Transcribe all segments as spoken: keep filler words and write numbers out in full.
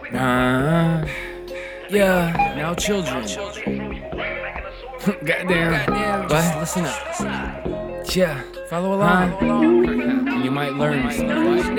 Nah, yeah, now children. Goddamn, but listen up. Yeah, follow along. Huh? You might learn something.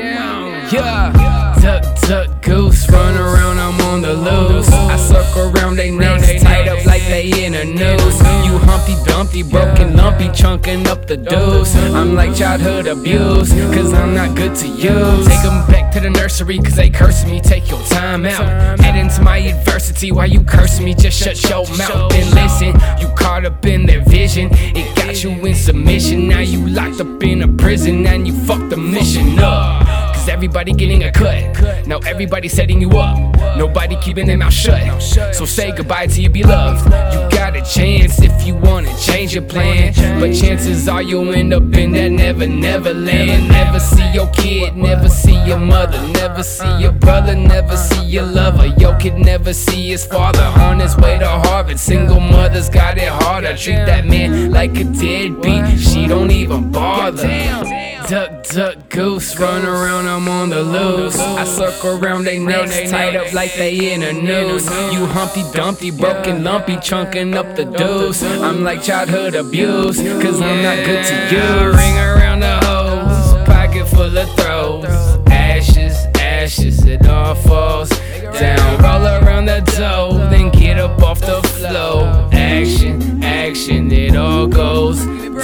Yeah, duck, duck, goose, run around, I'm on the loose. I circle around they necks, tied up like they in a noose. You Humpty Dumpty, broken, lumpy, chunking up the deuce. I'm like childhood abuse, cause I'm not good to use. Take them back to the nursery, cause they cursing me, take your time out. Head into my adversity, while you cursing me, just shut your mouth and listen. You caught up in their vision, it got you in submission. Now you locked up in a prison, and you fucked the mission up. Cause everybody getting a cut, now everybody setting you up. Nobody keeping their mouth shut, so say goodbye to your beloved. You got a chance if you wanna change your plan, but chances are you'll end up in that never, never land. Never see your kid, never see your mother, never see your brother, never see your lover. Your kid never see his father on his way to Harvard. Single mothers got it harder, treat that man like a deadbeat, she don't even bother. Duck, duck, goose, run around, I'm on the loose. I circle around they necks, tied up like they in a noose. You Humpty Dumpty, broken, lumpy, chunking up the deuce. I'm like childhood abuse, cause I'm not good to you. Ring around the hose, pocket full of throws. Ashes, ashes, it all falls down. Roll around the dough, then get up off the floor. Action, action, it all goes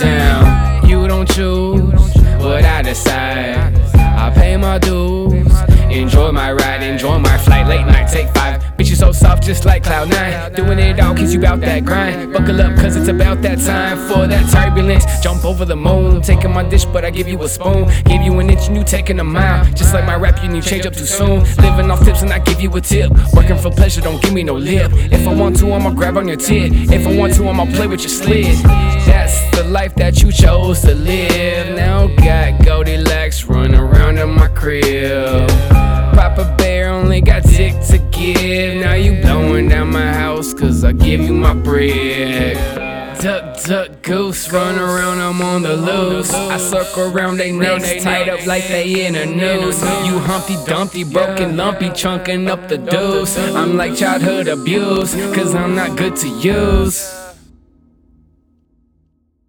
down. You don't choose what I decide, I pay my dues, enjoy my ride, enjoy my flight, late night, take five. Bitch, you so soft just like cloud nine, doing it all cause you bout that grind. Buckle up cause it's about that time for that turbulence. Jump over the moon, taking my dish but I give you a spoon. Give you an inch and you taking a mile, just like my rap you need change up too soon. Living off tips and I give you a tip, working for pleasure don't give me no lip. If I want to I'ma grab on your tit, if I want to I'ma play with your slid. That's the life that you chose to live. Now got Goldilocks running around in my crib. Papa Bear only got dick to give. Now you blowing down my house cause I give you my bread. Duck, duck, goose, run around, I'm on the loose. I circle around they necks, tied up like they in a noose. You Humpty Dumpty, broken, lumpy, chunking up the deuce. I'm like childhood abuse, cause I'm not good to use.